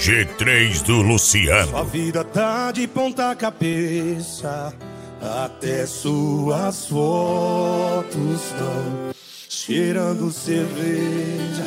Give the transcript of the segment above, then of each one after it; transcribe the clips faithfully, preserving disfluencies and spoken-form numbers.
G três do Luciano. Sua vida tá de ponta cabeça, até suas fotos estão cheirando cerveja.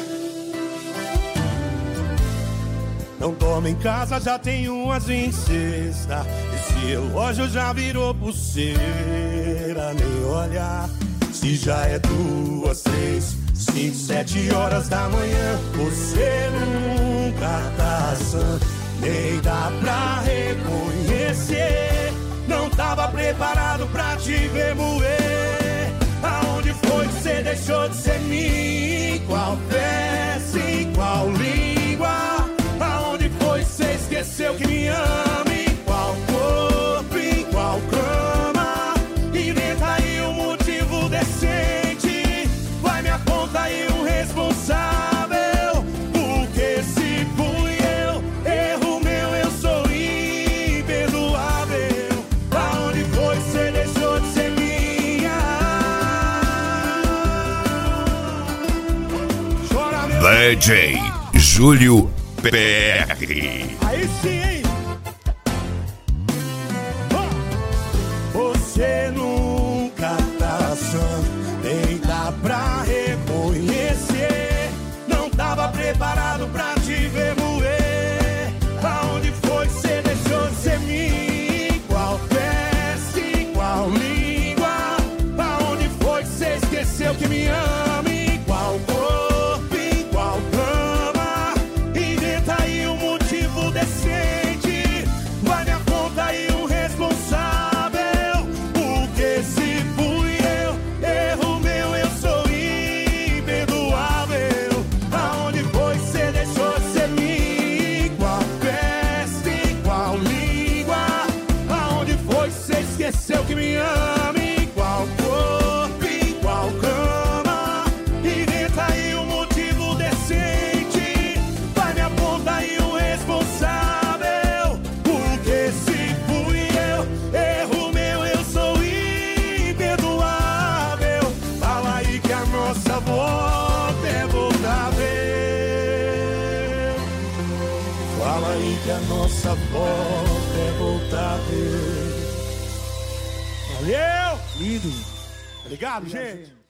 Não toma em casa, já tem umas em cesta. Esse relógio já virou pulseira, nem olhar. Se já é duas, três, cinco, sete horas da manhã, você nunca tá sã, nem dá pra reconhecer. Não tava preparado pra te ver moer. Aonde foi que você deixou de ser mim? Qual peça, em qual língua? Aonde foi que você esqueceu que me ama? Em qual corpo, em qual cama? Inventa aí um motivo decente. Vai, me aponta aí um responsável. Porque se fui eu, erro meu, eu sou imperdoável. Aonde foi que você deixou de ser minha? Chora, meu D J Júlio P R. Aí sim, hein? Oh! Você nunca tá sã, nem dá pra reconhecer. Não tava preparado pra te ver moer. Aonde foi que você deixou de ser mim? Qual peça, em qual língua? Aonde foi que você esqueceu que me ama? Em qual corpo, em qual cama? Inventa aí um motivo decente. Vai, me aponta aí um responsável. Porque se fui eu, erro meu, eu sou imperdoável. Aonde foi que você deixou de ser mim? Qual peça, em qual língua? Aonde foi que você esqueceu que me ama? Em qual corpo, em qual cama? Inventa aí um motivo decente. Vai, me aponta aí um responsável. Porque se fui eu, erro meu, eu sou imperdoável. Fala aí que a nossa volta é voltável. Fala aí que a nossa volta é voltável. Valeu! Lindo! Obrigado, gente!